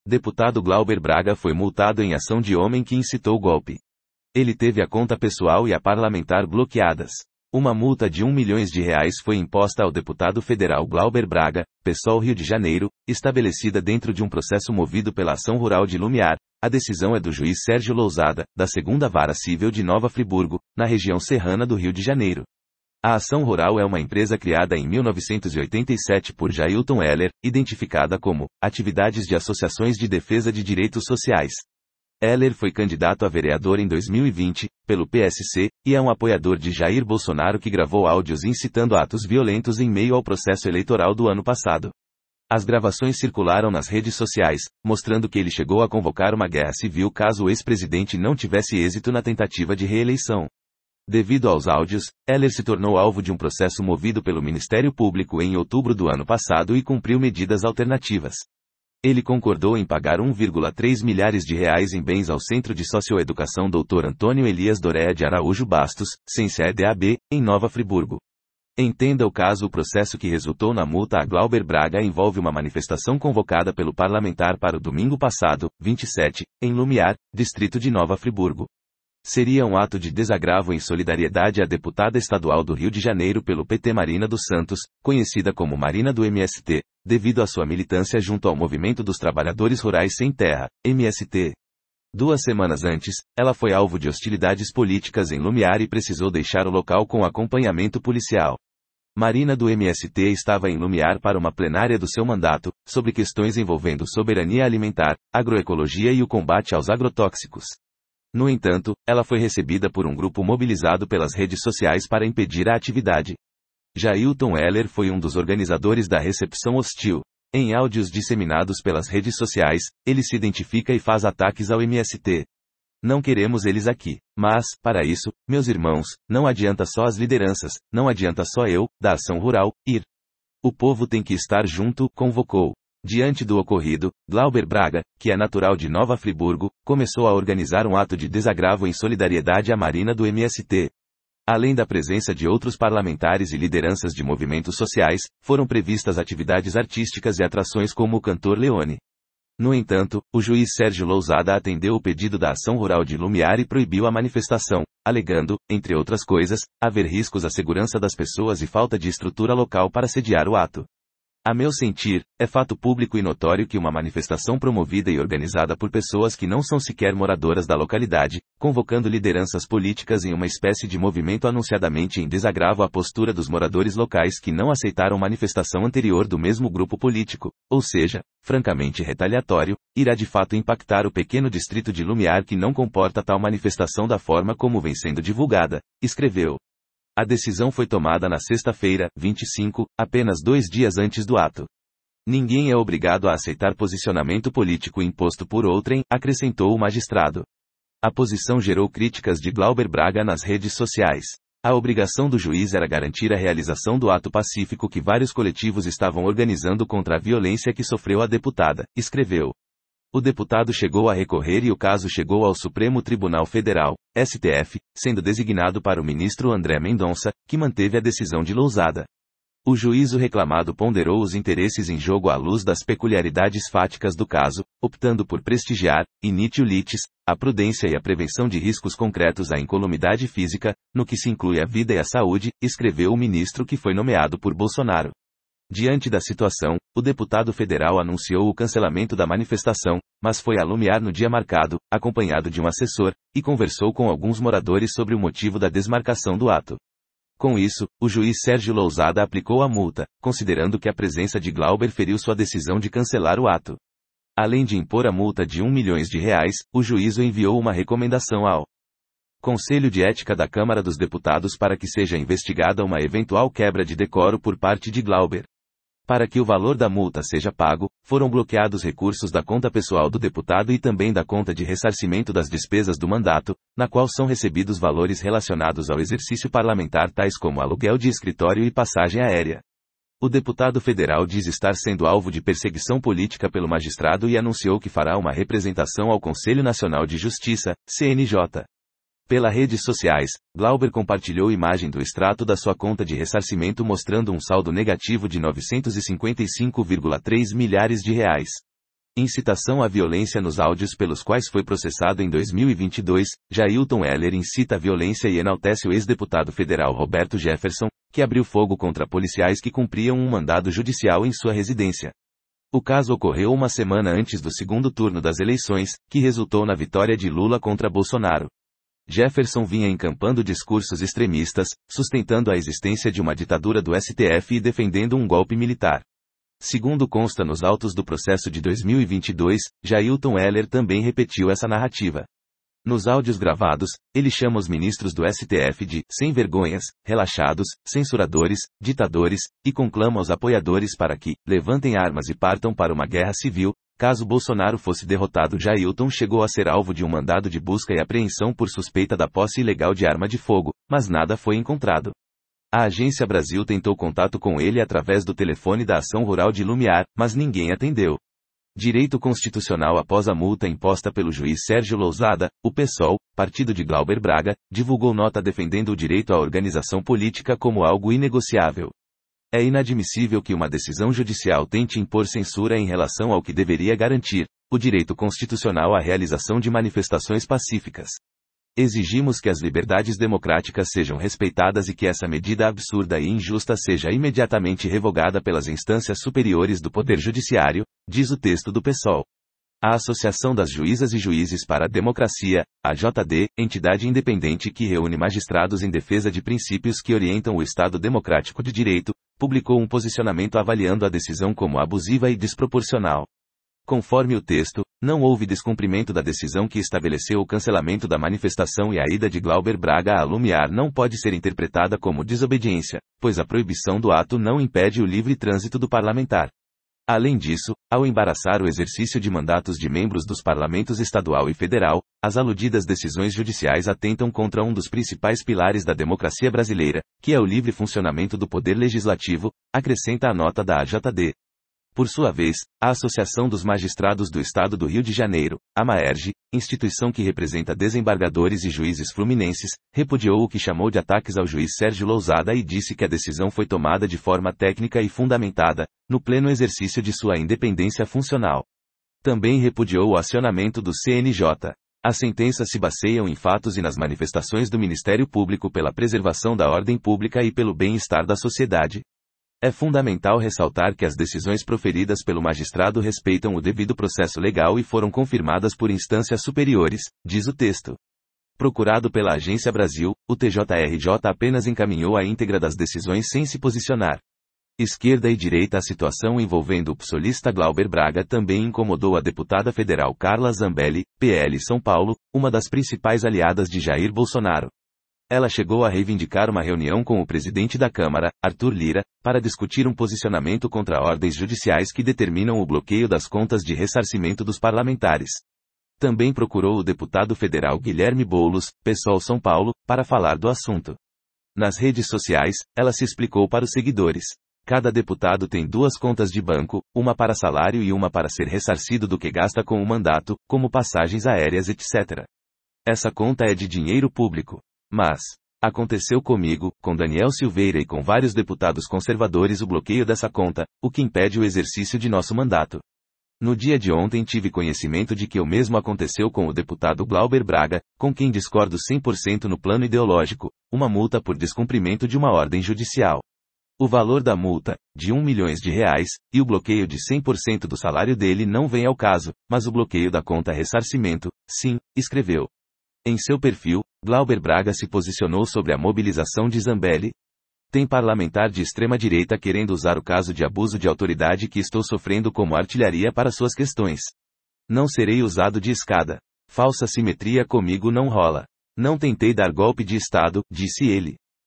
Deputado Glauber Braga foi multado em ação de homem que incitou golpe. Ele teve a conta pessoal e a parlamentar bloqueadas. Uma multa de R$1 milhão foi imposta ao deputado federal Glauber Braga, PSOL Rio de Janeiro, estabelecida dentro de um processo movido pela Ação Rural de Lumiar. A decisão é do juiz Sérgio Lousada, da 2ª Vara Civil de Nova Friburgo, na região serrana do Rio de Janeiro. A Ação Rural é uma empresa criada em 1987 por Jailton Heller, identificada como Atividades de Associações de Defesa de Direitos Sociais. Heller foi candidato a vereador em 2020, pelo PSC, e é um apoiador de Jair Bolsonaro que gravou áudios incitando atos violentos em meio ao processo eleitoral do ano passado. As gravações circularam nas redes sociais, mostrando que ele chegou a convocar uma guerra civil caso o ex-presidente não tivesse êxito na tentativa de reeleição. Devido aos áudios, Heller se tornou alvo de um processo movido pelo Ministério Público em outubro do ano passado e cumpriu medidas alternativas. Ele concordou em pagar R$1,3 milhares em bens ao Centro de Socioeducação Dr. Antônio Elias Dorea de Araújo Bastos, Ciência EDAB, em Nova Friburgo. Entenda o caso. O processo que resultou na multa a Glauber Braga envolve uma manifestação convocada pelo parlamentar para o domingo passado, 27, em Lumiar, distrito de Nova Friburgo. Seria um ato de desagravo em solidariedade à deputada estadual do Rio de Janeiro pelo PT Marina dos Santos, conhecida como Marina do MST, devido à sua militância junto ao Movimento dos Trabalhadores Rurais Sem Terra, MST. 2 semanas antes, ela foi alvo de hostilidades políticas em Lumiar e precisou deixar o local com acompanhamento policial. Marina do MST estava em Lumiar para uma plenária do seu mandato, sobre questões envolvendo soberania alimentar, agroecologia e o combate aos agrotóxicos. No entanto, ela foi recebida por um grupo mobilizado pelas redes sociais para impedir a atividade. Jailton Heller foi um dos organizadores da recepção hostil. Em áudios disseminados pelas redes sociais, ele se identifica e faz ataques ao MST. Não queremos eles aqui. Mas, para isso, meus irmãos, não adianta só as lideranças, não adianta só eu, da Ação Rural, ir. O povo tem que estar junto, convocou. Diante do ocorrido, Glauber Braga, que é natural de Nova Friburgo, começou a organizar um ato de desagravo em solidariedade à Marina do MST. Além da presença de outros parlamentares e lideranças de movimentos sociais, foram previstas atividades artísticas e atrações como o cantor Leone. No entanto, o juiz Sérgio Lousada atendeu o pedido da Ação Rural de Lumiar e proibiu a manifestação, alegando, entre outras coisas, haver riscos à segurança das pessoas e falta de estrutura local para sediar o ato. A meu sentir, é fato público e notório que uma manifestação promovida e organizada por pessoas que não são sequer moradoras da localidade, convocando lideranças políticas em uma espécie de movimento anunciadamente em desagravo à postura dos moradores locais que não aceitaram manifestação anterior do mesmo grupo político, ou seja, francamente retaliatório, irá de fato impactar o pequeno distrito de Lumiar que não comporta tal manifestação da forma como vem sendo divulgada, escreveu. A decisão foi tomada na sexta-feira, 25, apenas 2 dias antes do ato. Ninguém é obrigado a aceitar posicionamento político imposto por outrem, acrescentou o magistrado. A posição gerou críticas de Glauber Braga nas redes sociais. A obrigação do juiz era garantir a realização do ato pacífico que vários coletivos estavam organizando contra a violência que sofreu a deputada, escreveu. O deputado chegou a recorrer e o caso chegou ao Supremo Tribunal Federal, STF, sendo designado para o ministro André Mendonça, que manteve a decisão de Lousada. O juízo reclamado ponderou os interesses em jogo à luz das peculiaridades fáticas do caso, optando por prestigiar, initio litis, a prudência e a prevenção de riscos concretos à incolumidade física, no que se inclui a vida e a saúde, escreveu o ministro que foi nomeado por Bolsonaro. Diante da situação, o deputado federal anunciou o cancelamento da manifestação, mas foi a Lumiar no dia marcado, acompanhado de um assessor, e conversou com alguns moradores sobre o motivo da desmarcação do ato. Com isso, o juiz Sérgio Lousada aplicou a multa, considerando que a presença de Glauber feriu sua decisão de cancelar o ato. Além de impor a multa de R$1 milhão, o juízo enviou uma recomendação ao Conselho de Ética da Câmara dos Deputados para que seja investigada uma eventual quebra de decoro por parte de Glauber. Para que o valor da multa seja pago, foram bloqueados recursos da conta pessoal do deputado e também da conta de ressarcimento das despesas do mandato, na qual são recebidos valores relacionados ao exercício parlamentar tais como aluguel de escritório e passagem aérea. O deputado federal diz estar sendo alvo de perseguição política pelo magistrado e anunciou que fará uma representação ao Conselho Nacional de Justiça, CNJ. Pelas redes sociais, Glauber compartilhou imagem do extrato da sua conta de ressarcimento mostrando um saldo negativo de R$ 955,3 milhares. Incitação à violência nos áudios pelos quais foi processado em 2022, Jailton Heller incita a violência e enaltece o ex-deputado federal Roberto Jefferson, que abriu fogo contra policiais que cumpriam um mandado judicial em sua residência. O caso ocorreu uma semana antes do segundo turno das eleições, que resultou na vitória de Lula contra Bolsonaro. Jefferson vinha encampando discursos extremistas, sustentando a existência de uma ditadura do STF e defendendo um golpe militar. Segundo consta nos autos do processo de 2022, Jailton Heller também repetiu essa narrativa. Nos áudios gravados, ele chama os ministros do STF de sem-vergonhas, relaxados, censuradores, ditadores, e conclama os apoiadores para que levantem armas e partam para uma guerra civil. Caso Bolsonaro fosse derrotado, Jailton chegou a ser alvo de um mandado de busca e apreensão por suspeita da posse ilegal de arma de fogo, mas nada foi encontrado. A Agência Brasil tentou contato com ele através do telefone da Ação Rural de Lumiar, mas ninguém atendeu. Direito Constitucional. Após a multa imposta pelo juiz Sérgio Lousada, o PSOL, partido de Glauber Braga, divulgou nota defendendo o direito à organização política como algo inegociável. É inadmissível que uma decisão judicial tente impor censura em relação ao que deveria garantir o direito constitucional à realização de manifestações pacíficas. Exigimos que as liberdades democráticas sejam respeitadas e que essa medida absurda e injusta seja imediatamente revogada pelas instâncias superiores do Poder Judiciário, diz o texto do PSOL. A Associação das Juízas e Juízes para a Democracia, AJD, entidade independente que reúne magistrados em defesa de princípios que orientam o Estado democrático de direito, publicou um posicionamento avaliando a decisão como abusiva e desproporcional. Conforme o texto, não houve descumprimento da decisão que estabeleceu o cancelamento da manifestação e a ida de Glauber Braga a Lumiar não pode ser interpretada como desobediência, pois a proibição do ato não impede o livre trânsito do parlamentar. Além disso, ao embaraçar o exercício de mandatos de membros dos parlamentos estadual e federal, as aludidas decisões judiciais atentam contra um dos principais pilares da democracia brasileira, que é o livre funcionamento do poder legislativo, acrescenta a nota da AJD. Por sua vez, a Associação dos Magistrados do Estado do Rio de Janeiro, a MAERJ, instituição que representa desembargadores e juízes fluminenses, repudiou o que chamou de ataques ao juiz Sérgio Lousada e disse que a decisão foi tomada de forma técnica e fundamentada, no pleno exercício de sua independência funcional. Também repudiou o acionamento do CNJ. As sentenças se baseiam em fatos e nas manifestações do Ministério Público pela preservação da ordem pública e pelo bem-estar da sociedade. É fundamental ressaltar que as decisões proferidas pelo magistrado respeitam o devido processo legal e foram confirmadas por instâncias superiores, diz o texto. Procurado pela Agência Brasil, o TJRJ apenas encaminhou a íntegra das decisões sem se posicionar. Esquerda e direita. A situação envolvendo o psolista Glauber Braga também incomodou a deputada federal Carla Zambelli, PL São Paulo, uma das principais aliadas de Jair Bolsonaro. Ela chegou a reivindicar uma reunião com o presidente da Câmara, Arthur Lira, para discutir um posicionamento contra ordens judiciais que determinam o bloqueio das contas de ressarcimento dos parlamentares. Também procurou o deputado federal Guilherme Boulos, PSOL São Paulo, para falar do assunto. Nas redes sociais, ela se explicou para os seguidores. Cada deputado tem duas contas de banco, uma para salário e uma para ser ressarcido do que gasta com o mandato, como passagens aéreas, etc. Essa conta é de dinheiro público. Mas aconteceu comigo, com Daniel Silveira e com vários deputados conservadores o bloqueio dessa conta, o que impede o exercício de nosso mandato. No dia de ontem tive conhecimento de que o mesmo aconteceu com o deputado Glauber Braga, com quem discordo 100% no plano ideológico, uma multa por descumprimento de uma ordem judicial. O valor da multa, de R$1 milhão, e o bloqueio de 100% do salário dele não vem ao caso, mas o bloqueio da conta ressarcimento, sim, escreveu. Em seu perfil, Glauber Braga se posicionou sobre a mobilização de Zambelli. Tem parlamentar de extrema-direita querendo usar o caso de abuso de autoridade que estou sofrendo como artilharia para suas questões. Não serei usado de escada. Falsa simetria comigo não rola. Não tentei dar golpe de Estado, disse ele.